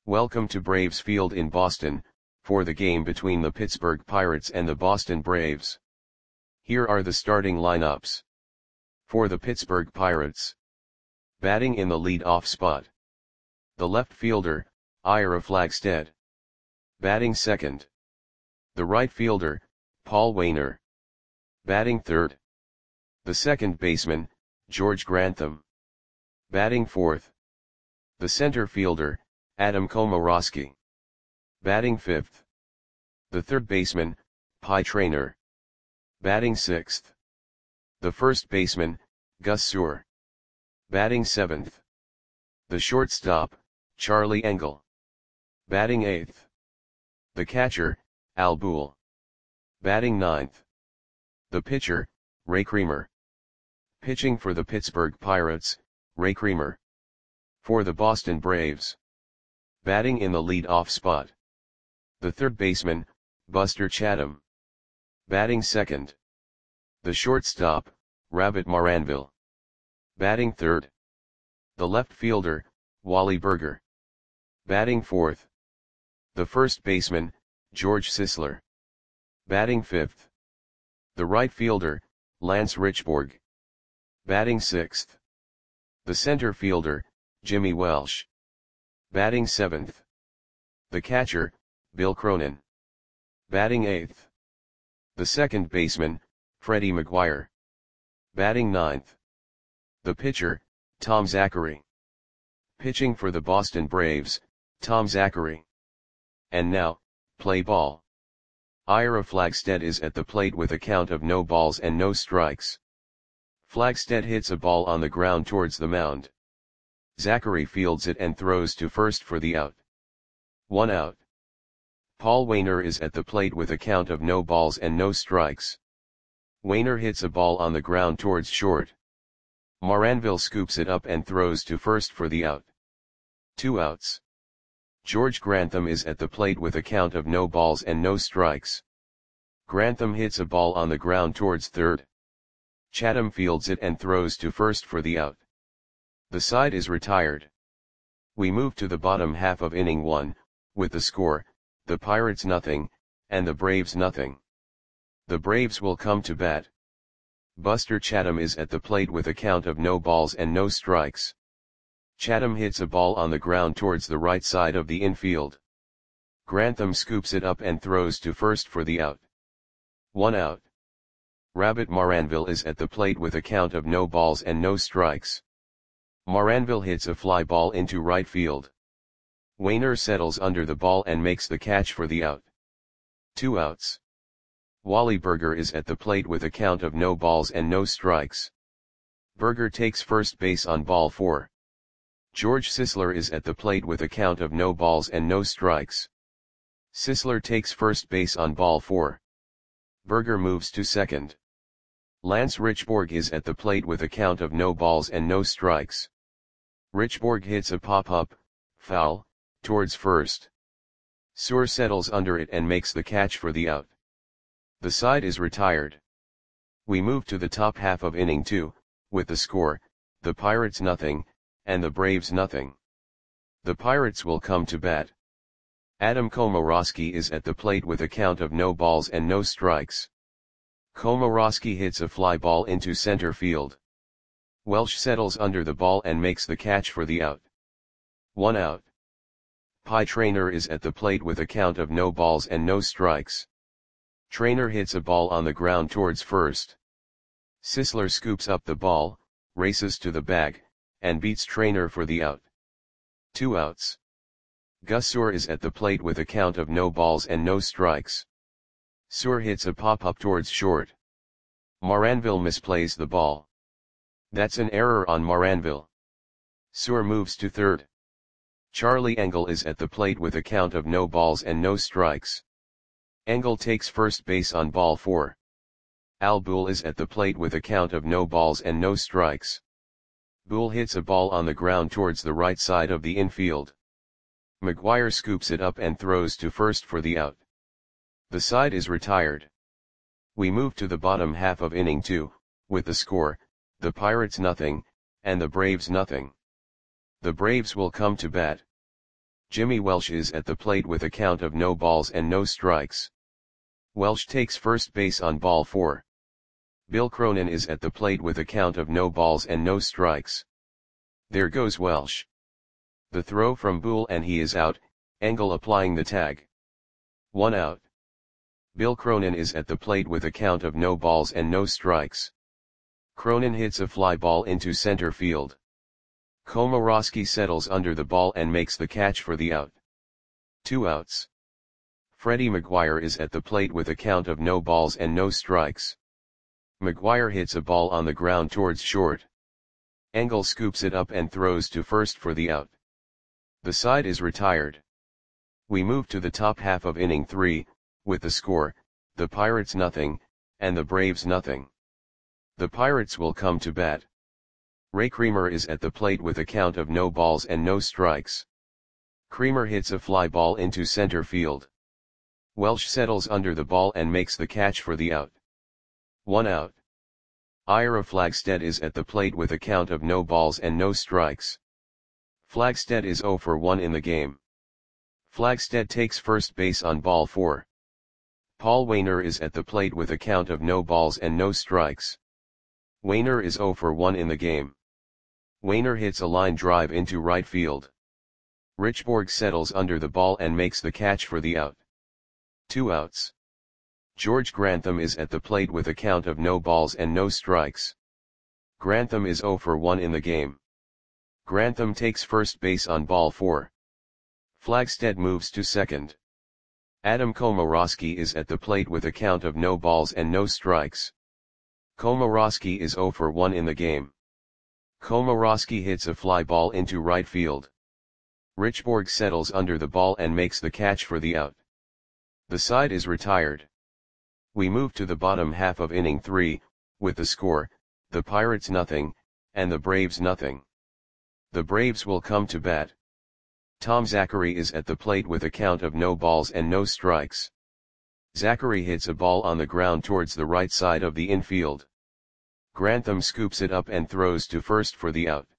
Welcome to Braves Field in Boston, for the game between the Pittsburgh Pirates and the Boston Braves. Here are the starting lineups. For the Pittsburgh Pirates. Batting in the lead-off spot. The left fielder, Ira Flagstead. Batting second. The right fielder, Paul Waner. Batting third. The second baseman, George Grantham. Batting fourth. The center fielder, Adam Komoroski. Batting fifth. The third baseman, Pie Traynor. Batting sixth. The first baseman, Gus Suhr. Batting seventh. The shortstop, Charlie Engel. Batting eighth. The catcher, Al Boole. Batting ninth. The pitcher, Ray Creamer. Pitching for the Pittsburgh Pirates, Ray Creamer. For the Boston Braves. Batting in the lead-off spot. The third baseman, Buster Chatham. Batting second. The shortstop, Rabbit Maranville. Batting third. The left fielder, Wally Burger. Batting fourth. The first baseman, George Sisler. Batting fifth. The right fielder, Lance Richborg. Batting sixth. The center fielder, Jimmy Welsh. Batting seventh. The catcher, Bill Cronin. Batting eighth. The second baseman, Freddie McGuire. Batting ninth. The pitcher, Tom Zachary. Pitching for the Boston Braves, Tom Zachary. And now, play ball. Ira Flagstead is at the plate with a count of no balls and no strikes. Flagstead hits a ball on the ground towards the mound. Zachary fields it and throws to first for the out. 1 out. Paul Waner is at the plate with a count of no balls and no strikes. Waner hits a ball on the ground towards short. Maranville scoops it up and throws to first for the out. 2 outs. George Grantham is at the plate with a count of no balls and no strikes. Grantham hits a ball on the ground towards third. Chatham fields it and throws to first for the out. The side is retired. We move to the bottom half of inning 1, with the score, the Pirates nothing, and the Braves nothing. The Braves will come to bat. Buster Chatham is at the plate with a count of no balls and no strikes. Chatham hits a ball on the ground towards the right side of the infield. Grantham scoops it up and throws to first for the out. 1 out. Rabbit Maranville is at the plate with a count of no balls and no strikes. Maranville hits a fly ball into right field. Waner settles under the ball and makes the catch for the out. 2 outs. Wally Burger is at the plate with a count of no balls and no strikes. Burger takes first base on ball 4. George Sisler is at the plate with a count of no balls and no strikes. Sisler takes first base on ball 4. Burger moves to second. Lance Richborg is at the plate with a count of no balls and no strikes. Richborg hits a pop-up, foul, towards first. Suhr settles under it and makes the catch for the out. The side is retired. We move to the top half of inning 2, with the score, the Pirates nothing, and the Braves nothing. The Pirates will come to bat. Adam Komoroski is at the plate with a count of no balls and no strikes. Komoroski hits a fly ball into center field. Welsh settles under the ball and makes the catch for the out. 1 out. Pie Traynor is at the plate with a count of no balls and no strikes. Traynor hits a ball on the ground towards first. Sisler scoops up the ball, races to the bag, and beats Traynor for the out. 2 outs. Gus Suhr is at the plate with a count of no balls and no strikes. Suhr hits a pop-up towards short. Maranville misplays the ball. That's an error on Maranville. Suhr moves to third. Charlie Engel is at the plate with a count of no balls and no strikes. Engel takes first base on ball 4. Al Boole is at the plate with a count of no balls and no strikes. Boole hits a ball on the ground towards the right side of the infield. McGuire scoops it up and throws to first for the out. The side is retired. We move to the bottom half of inning 2, with the score, the Pirates nothing, and the Braves nothing. The Braves will come to bat. Jimmy Welsh is at the plate with a count of no balls and no strikes. Welsh takes first base on ball 4. Bill Cronin is at the plate with a count of no balls and no strikes. There goes Welsh. The throw from Boole and he is out, Engel applying the tag. 1 out. Bill Cronin is at the plate with a count of no balls and no strikes. Cronin hits a fly ball into center field. Komoroski settles under the ball and makes the catch for the out. 2 outs. Freddie McGuire is at the plate with a count of no balls and no strikes. McGuire hits a ball on the ground towards short. Engel scoops it up and throws to first for the out. The side is retired. We move to the top half of inning 3, with the score, the Pirates nothing, and the Braves nothing. The Pirates will come to bat. Ray Creamer is at the plate with a count of no balls and no strikes. Creamer hits a fly ball into center field. Welsh settles under the ball and makes the catch for the out. 1 out. Ira Flagstead is at the plate with a count of no balls and no strikes. Flagstead is 0 for 1 in the game. Flagstead takes first base on ball 4. Paul Waner is at the plate with a count of no balls and no strikes. Waner is 0 for 1 in the game. Waner hits a line drive into right field. Richborg settles under the ball and makes the catch for the out. 2 outs. George Grantham is at the plate with a count of no balls and no strikes. Grantham is 0 for 1 in the game. Grantham takes first base on ball 4. Flagstead moves to second. Adam Komoroski is at the plate with a count of no balls and no strikes. Komoroski is 0 for 1 in the game. Komoroski hits a fly ball into right field. Richborg settles under the ball and makes the catch for the out. The side is retired. We move to the bottom half of inning 3, with the score, the Pirates nothing, and the Braves nothing. The Braves will come to bat. Tom Zachary is at the plate with a count of no balls and no strikes. Zachary hits a ball on the ground towards the right side of the infield. Grantham scoops it up and throws to first for the out.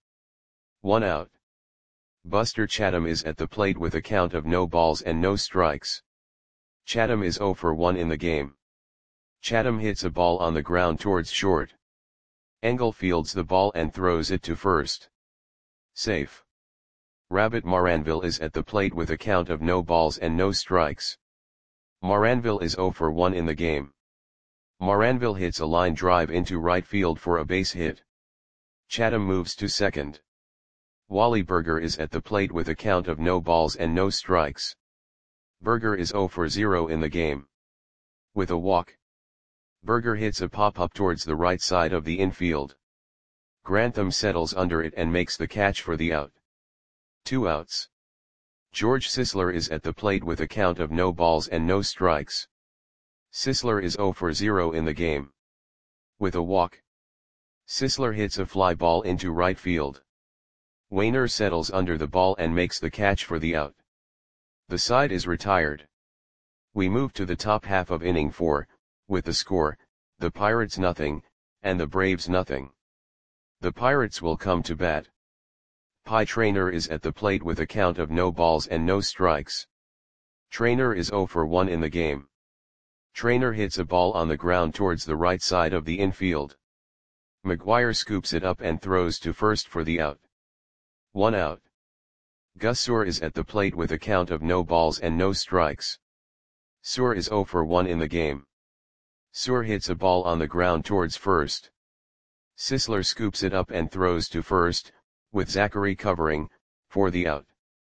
1 out. Buster Chatham is at the plate with a count of no balls and no strikes. Chatham is 0 for 1 in the game. Chatham hits a ball on the ground towards short. Engel fields the ball and throws it to first. Safe. Rabbit Maranville is at the plate with a count of no balls and no strikes. Maranville is 0 for 1 in the game. Maranville hits a line drive into right field for a base hit. Chatham moves to second. Wally Berger is at the plate with a count of no balls and no strikes. Berger is 0 for 0 in the game. With a walk, Berger hits a pop-up towards the right side of the infield. Grantham settles under it and makes the catch for the out. 2 outs. George Sisler is at the plate with a count of no balls and no strikes. Sisler is 0 for 0 in the game. With a walk, Sisler hits a fly ball into right field. Waner settles under the ball and makes the catch for the out. The side is retired. We move to the top half of inning 4, with the score, the Pirates nothing, and the Braves nothing. The Pirates will come to bat. Pie Traynor is at the plate with a count of no balls and no strikes. Traynor is 0 for 1 in the game. Traynor hits a ball on the ground towards the right side of the infield. McGuire scoops it up and throws to first for the out. 1 out. Gus Soor is at the plate with a count of no balls and no strikes. Soor is 0 for 1 in the game. Soor hits a ball on the ground towards first. Sisler scoops it up and throws to first, with Zachary covering, for the out.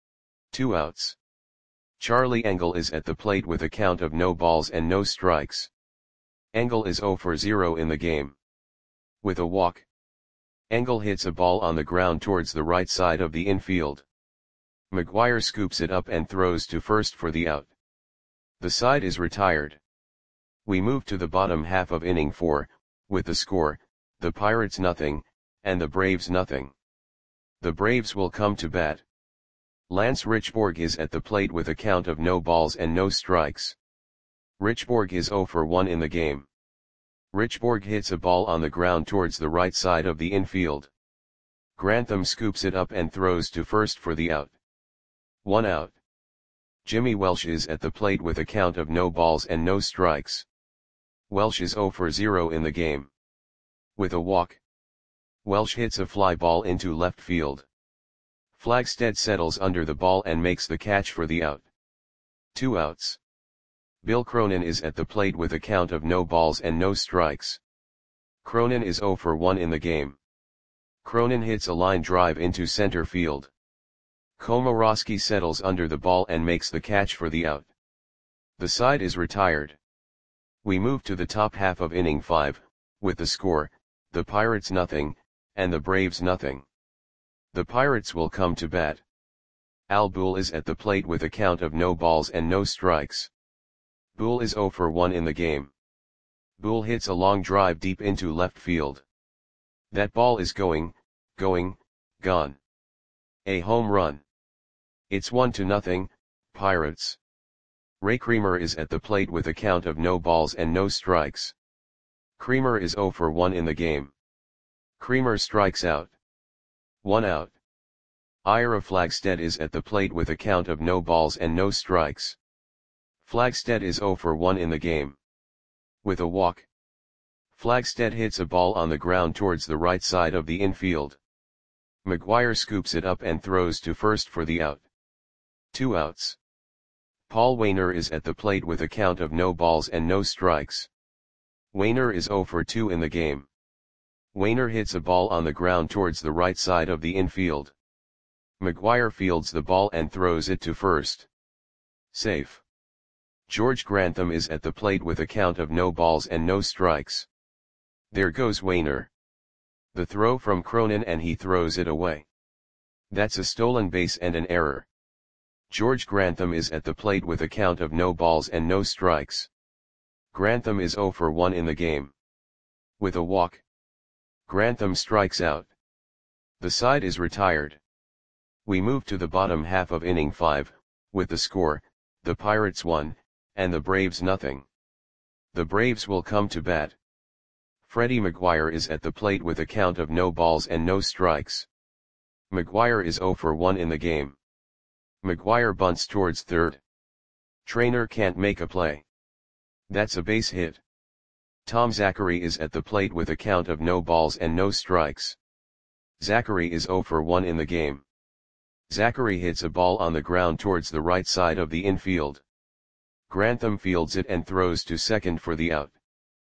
2 outs. Charlie Engel is at the plate with a count of no balls and no strikes. Engel is 0 for 0 in the game. With a walk, Engel hits a ball on the ground towards the right side of the infield. McGuire scoops it up and throws to first for the out. The side is retired. We move to the bottom half of inning 4, with the score, the Pirates nothing, and the Braves nothing. The Braves will come to bat. Lance Richborg is at the plate with a count of no balls and no strikes. Richborg is 0 for 1 in the game. Richborg hits a ball on the ground towards the right side of the infield. Grantham scoops it up and throws to first for the out. 1 out. Jimmy Welsh is at the plate with a count of no balls and no strikes. Welsh is 0 for 0 in the game. With a walk, Welsh hits a fly ball into left field. Flagstead settles under the ball and makes the catch for the out. 2 outs. Bill Cronin is at the plate with a count of no balls and no strikes. Cronin is 0 for 1 in the game. Cronin hits a line drive into center field. Komorowski settles under the ball and makes the catch for the out. The side is retired. We move to the top half of inning 5, with the score, the Pirates nothing, and the Braves nothing. The Pirates will come to bat. Al Boole is at the plate with a count of no balls and no strikes. Boole is 0 for 1 in the game. Boole hits a long drive deep into left field. That ball is going, gone. A home run. It's 1-0, Pirates. Ray Creamer is at the plate with a count of no balls and no strikes. Creamer is 0 for 1 in the game. Creamer strikes out. 1 out. Ira Flagstead is at the plate with a count of no balls and no strikes. Flagstead is 0 for 1 in the game. With a walk, Flagstead hits a ball on the ground towards the right side of the infield. McGuire scoops it up and throws to first for the out. 2 outs. Paul Waner is at the plate with a count of no balls and no strikes. Waner is 0 for 2 in the game. Waner hits a ball on the ground towards the right side of the infield. McGuire fields the ball and throws it to first. Safe. George Grantham is at the plate with a count of no balls and no strikes. There goes Waner. The throw from Cronin and he throws it away. That's a stolen base and an error. George Grantham is at the plate with a count of no balls and no strikes. Grantham is 0 for 1 in the game. With a walk, Grantham strikes out. The side is retired. We move to the bottom half of inning 5, with the score, the Pirates 1, and the Braves nothing. The Braves will come to bat. Freddie McGuire is at the plate with a count of no balls and no strikes. McGuire is 0 for 1 in the game. McGuire bunts towards third. Trainer can't make a play. That's a base hit. Tom Zachary is at the plate with a count of no balls and no strikes. Zachary is 0 for 1 in the game. Zachary hits a ball on the ground towards the right side of the infield. Grantham fields it and throws to second for the out.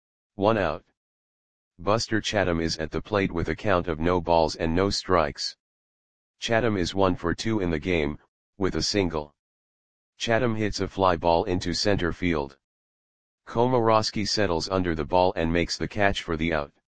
1 out. Buster Chatham is at the plate with a count of no balls and no strikes. Chatham is 1 for 2 in the game, with a single. Chatham hits a fly ball into center field. Komorowski settles under the ball and makes the catch for the out.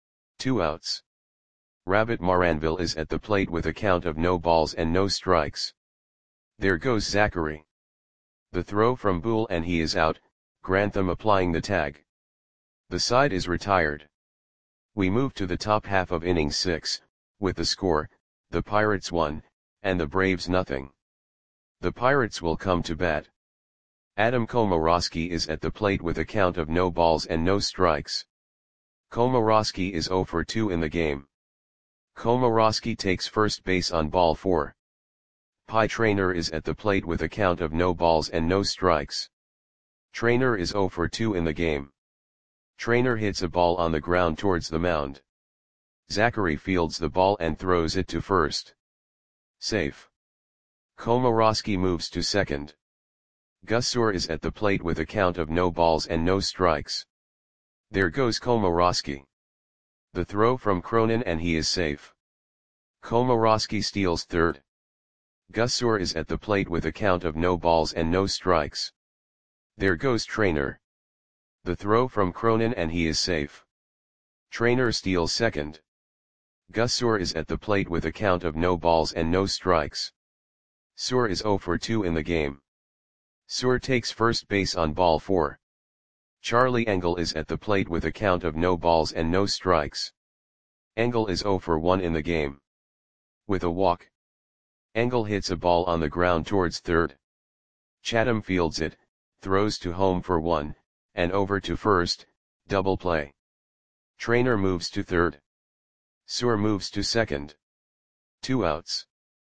2 outs. Rabbit Maranville is at the plate with a count of no balls and no strikes. There goes Zachary. The throw from Boole and he is out, Grantham applying the tag. The side is retired. We move to the top half of inning 6, with the score, the Pirates 1, and the Braves nothing. The Pirates will come to bat. Adam Komorowski is at the plate with a count of no balls and no strikes. Komorowski is 0 for 2 in the game. Komorowski takes first base on ball 4. Pie Traynor is at the plate with a count of no balls and no strikes. Traynor is 0 for 2 in the game. Traynor hits a ball on the ground towards the mound. Zachary fields the ball and throws it to first. Safe. Komorowski moves to second. Gus Soar is at the plate with a count of no balls and no strikes. There goes Komorowski. The throw from Cronin and he is safe. Komorowski steals third. Gus Soar is at the plate with a count of no balls and no strikes. There goes Traynor. The throw from Cronin and he is safe. Traynor steals second. Gus Soar is at the plate with a count of no balls and no strikes. Soar is 0 for 2 in the game. Soar takes first base on ball 4. Charlie Engel is at the plate with a count of no balls and no strikes. Engel is 0 for 1 in the game. With a walk, Engel hits a ball on the ground towards third. Chatham fields it, throws to home for 1, and over to first, double play. Traynor moves to third. Soar moves to second. 2 outs.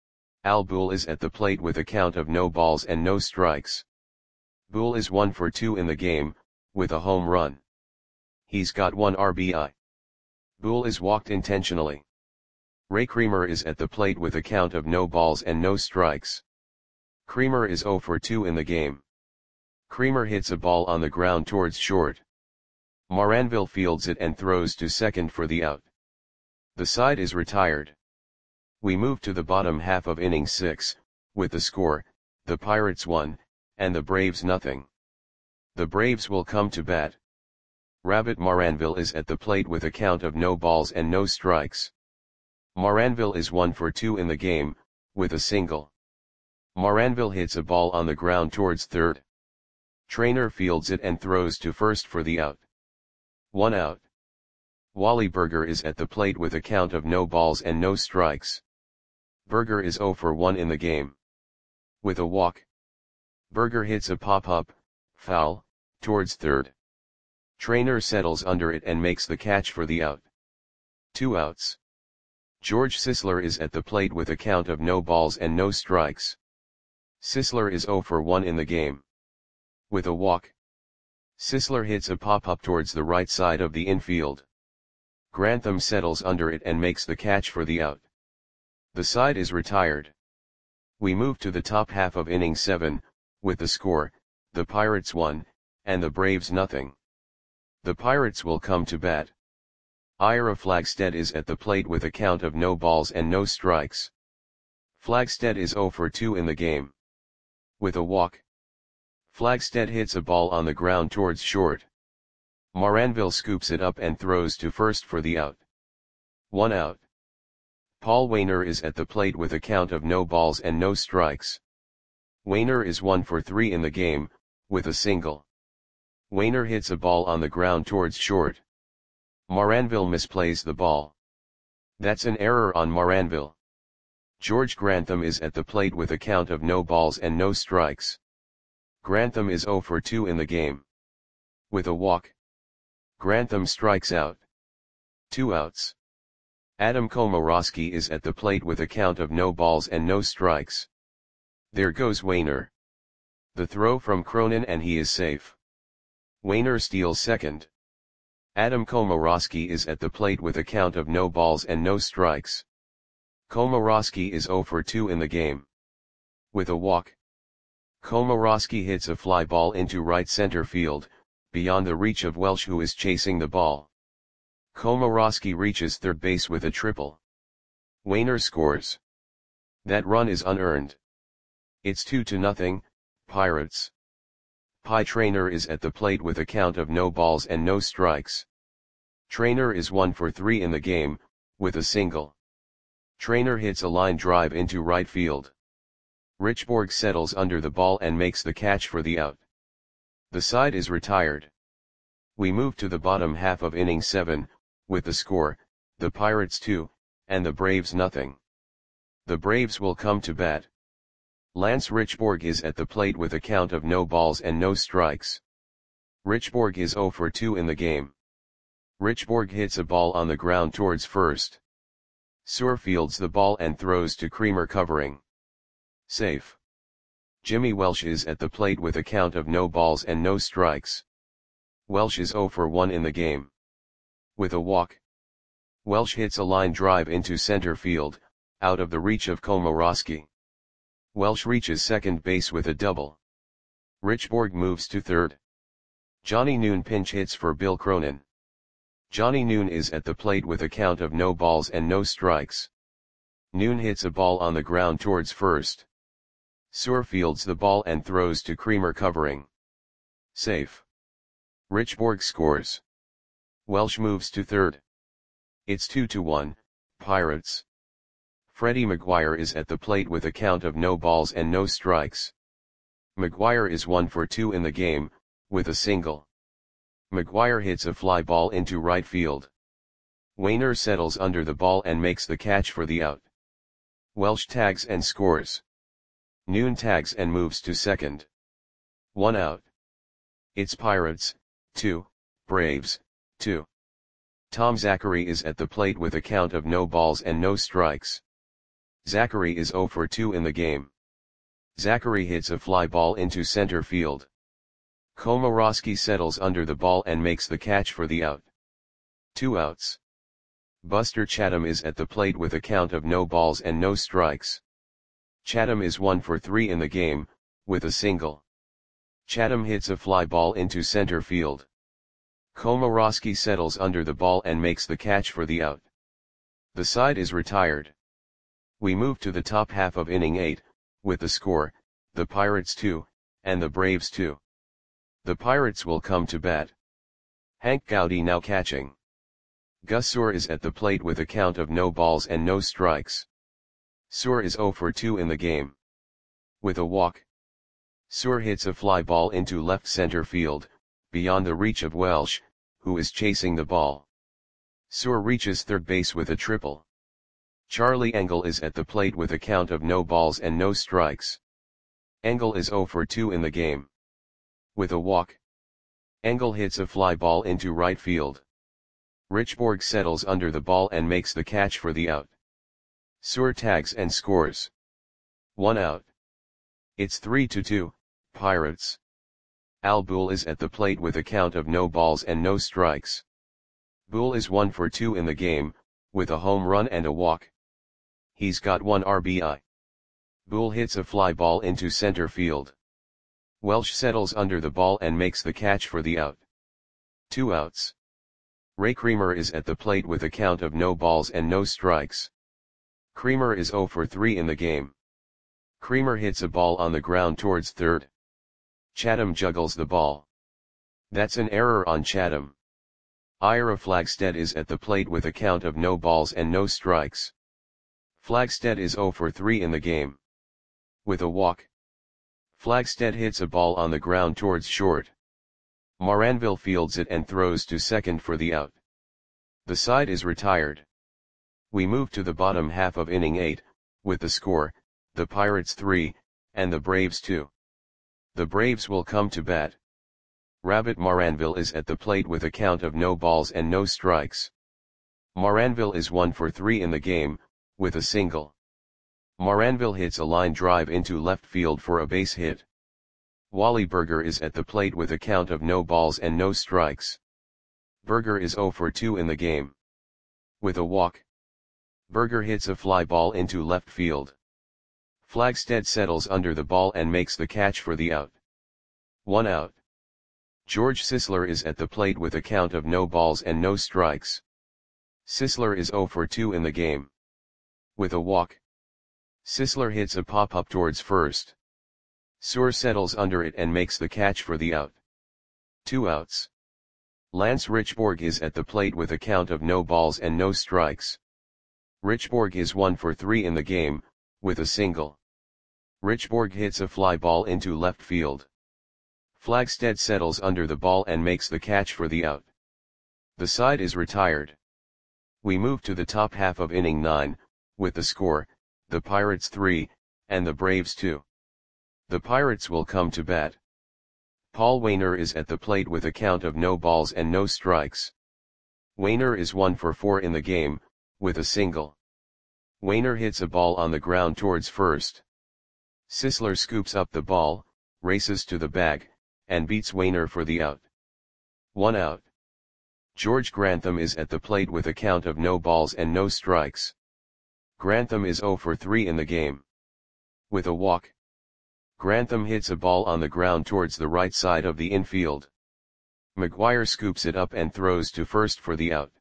Al Bool is at the plate with a count of no balls and no strikes. Bool is 1 for 2 in the game, with a home run. He's got 1 RBI. Bool is walked intentionally. Ray Creamer is at the plate with a count of no balls and no strikes. Creamer is 0 for 2 in the game. Creamer hits a ball on the ground towards short. Moranville fields it and throws to second for the out. The side is retired. We move to the bottom half of inning 6, with the score, the Pirates 1, and the Braves nothing. The Braves will come to bat. Rabbit Moranville is at the plate with a count of no balls and no strikes. Moranville is 1 for 2 in the game, with a single. Moranville hits a ball on the ground towards third. Trainer fields it and throws to first for the out. 1 out. Wally Berger is at the plate with a count of no balls and no strikes. Berger is 0 for 1 in the game. With a walk. Berger hits a pop-up, foul, towards third. Trainer settles under it and makes the catch for the out. 2 outs. George Sisler is at the plate with a count of no balls and no strikes. Sisler is 0 for 1 in the game. With a walk. Sisler hits a pop-up towards the right side of the infield. Grantham settles under it and makes the catch for the out. The side is retired. We move to the top half of inning 7, with the score, the Pirates 1, and the Braves nothing. The Pirates will come to bat. Ira Flagstead is at the plate with a count of no balls and no strikes. Flagstead is 0 for 2 in the game. With a walk. Flagstead hits a ball on the ground towards short. Moranville scoops it up and throws to first for the out. 1 out. Paul Wainer is at the plate with a count of no balls and no strikes. Wainer is 1 for 3 in the game, with a single. Wainer hits a ball on the ground towards short. Moranville misplays the ball. That's an error on Moranville. George Grantham is at the plate with a count of no balls and no strikes. Grantham is 0 for 2 in the game. With a walk. Grantham strikes out. 2 outs. Adam Komoroski is at the plate with a count of no balls and no strikes. There goes Wainer. The throw from Cronin and he is safe. Wainer steals second. Adam Komoroski is at the plate with a count of no balls and no strikes. Komoroski is 0 for 2 in the game. With a walk. Komoroski hits a fly ball into right center field, beyond the reach of Welsh who is chasing the ball. Komoroski reaches third base with a triple. Wainer scores. That run is unearned. It's 2-0, Pirates. Pie Trainer is at the plate with a count of no balls and no strikes. Trainer is 1 for 3 in the game, with a single. Trainer hits a line drive into right field. Richborg settles under the ball and makes the catch for the out. The side is retired. We move to the bottom half of inning 7, with the score, the Pirates 2, and the Braves nothing. The Braves will come to bat. Lance Richborg is at the plate with a count of no balls and no strikes. Richborg is 0 for 2 in the game. Richborg hits a ball on the ground towards first. Suhr fields the ball and throws to Creamer covering. Safe. Jimmy Welsh is at the plate with a count of no balls and no strikes. Welsh is 0 for 1 in the game. With a walk. Welsh hits a line drive into center field, out of the reach of Komoroski. Welsh reaches second base with a double. Richborg moves to third. Johnny Noon pinch hits for Bill Cronin. Johnny Noon is at the plate with a count of no balls and no strikes. Noon hits a ball on the ground towards first. Suhr fields the ball and throws to Creamer covering. Safe. Richborg scores. Welsh moves to third. It's 2-1, Pirates. Freddie McGuire is at the plate with a count of no balls and no strikes. McGuire is 1 for 2 in the game, with a single. McGuire hits a fly ball into right field. Wainer settles under the ball and makes the catch for the out. Welsh tags and scores. Noon tags and moves to second. 1 out. It's Pirates, 2, Braves, 2. Tom Zachary is at the plate with a count of no balls and no strikes. Zachary is 0 for 2 in the game. Zachary hits a fly ball into center field. Komorowski settles under the ball and makes the catch for the out. 2 outs. Buster Chatham is at the plate with a count of no balls and no strikes. Chatham is 1 for 3 in the game, with a single. Chatham hits a fly ball into center field. Komorowski settles under the ball and makes the catch for the out. The side is retired. We move to the top half of inning 8, with the score, the Pirates 2, and the Braves 2. The Pirates will come to bat. Hank Gowdy now catching. Gus Suhr is at the plate with a count of no balls and no strikes. Suhr is 0 for 2 in the game. With a walk. Suhr hits a fly ball into left center field, beyond the reach of Welsh, who is chasing the ball. Suhr reaches third base with a triple. Charlie Engle is at the plate with a count of no balls and no strikes. Engle is 0 for 2 in the game. With a walk. Engle hits a fly ball into right field. Richborg settles under the ball and makes the catch for the out. Suhr tags and scores. 1 out. It's 3-2, Pirates. Al Boole is at the plate with a count of no balls and no strikes. Boole is 1 for 2 in the game, with a home run and a walk. He's got 1 RBI. Boole hits a fly ball into center field. Welsh settles under the ball and makes the catch for the out. 2 outs. Ray Creamer is at the plate with a count of no balls and no strikes. Creamer is 0 for 3 in the game. Creamer hits a ball on the ground towards third. Chatham juggles the ball. That's an error on Chatham. Ira Flagstead is at the plate with a count of no balls and no strikes. Flagstead is 0 for 3 in the game. With a walk. Flagstead hits a ball on the ground towards short. Moranville fields it and throws to second for the out. The side is retired. We move to the bottom half of inning 8, with the score, the Pirates 3, and the Braves 2. The Braves will come to bat. Rabbit Moranville is at the plate with a count of no balls and no strikes. Moranville is 1 for 3 in the game, with a single. Moranville hits a line drive into left field for a base hit. Wally Berger is at the plate with a count of no balls and no strikes. Berger is 0 for 2 in the game. With a walk. Berger hits a fly ball into left field. Flagstead settles under the ball and makes the catch for the out. 1 out. George Sisler is at the plate with a count of no balls and no strikes. Sisler is 0 for 2 in the game. With a walk. Sisler hits a pop-up towards first. Suhr settles under it and makes the catch for the out. 2 outs. Lance Richborg is at the plate with a count of no balls and no strikes. Richborg is 1 for 3 in the game, with a single. Richborg hits a fly ball into left field. Flagstead settles under the ball and makes the catch for the out. The side is retired. We move to the top half of inning 9, with the score, the Pirates 3, and the Braves 2. The Pirates will come to bat. Paul Wainer is at the plate with a count of no balls and no strikes. Wainer is 1 for 4 in the game, with a single. Wainer hits a ball on the ground towards first. Sisler scoops up the ball, races to the bag, and beats Wainer for the out. 1 out. George Grantham is at the plate with a count of no balls and no strikes. Grantham is 0 for 3 in the game. With a walk. Grantham hits a ball on the ground towards the right side of the infield. McGuire scoops it up and throws to first for the out.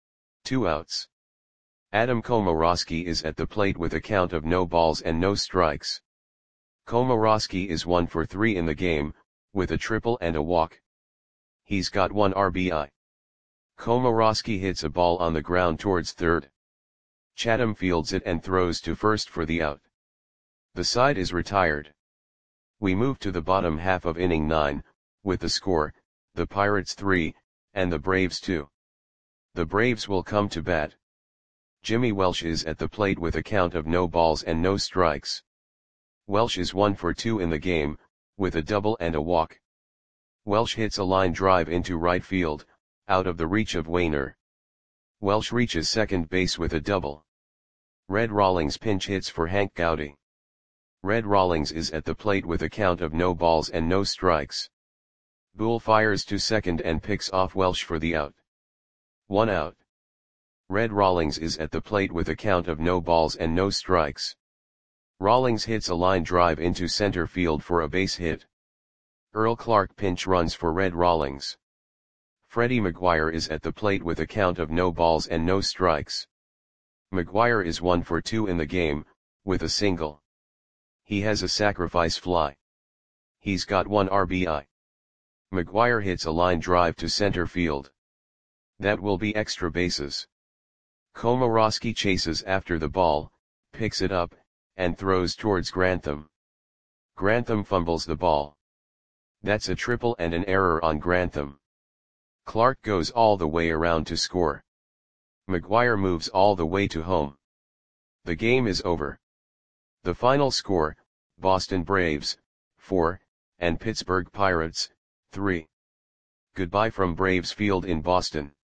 2 outs. Adam Komorowski is at the plate with a count of no balls and no strikes. Komorowski is 1 for 3 in the game, with a triple and a walk. He's got 1 RBI. Komorowski hits a ball on the ground towards third. Chatham fields it and throws to first for the out. The side is retired. We move to the bottom half of inning 9, with the score, the Pirates 3, and the Braves 2. The Braves will come to bat. Jimmy Welsh is at the plate with a count of no balls and no strikes. Welsh is 1 for 2 in the game, with a double and a walk. Welsh hits a line drive into right field, out of the reach of Wainer. Welsh reaches second base with a double. Red Rawlings pinch hits for Hank Gowdy. Red Rawlings is at the plate with a count of no balls and no strikes. Boole fires to second and picks off Welsh for the out. 1 out. Red Rawlings is at the plate with a count of no balls and no strikes. Rawlings hits a line drive into center field for a base hit. Earl Clark pinch runs for Red Rawlings. Freddie McGuire is at the plate with a count of no balls and no strikes. McGuire is 1 for 2 in the game, with a single. He has a sacrifice fly. He's got 1 RBI. McGuire hits a line drive to center field. That will be extra bases. Komorowski chases after the ball, picks it up, and throws towards Grantham. Grantham fumbles the ball. That's a triple and an error on Grantham. Clark goes all the way around to score. McGuire moves all the way to home. The game is over. The final score, Boston Braves, 4, and Pittsburgh Pirates, 3. Goodbye from Braves Field in Boston.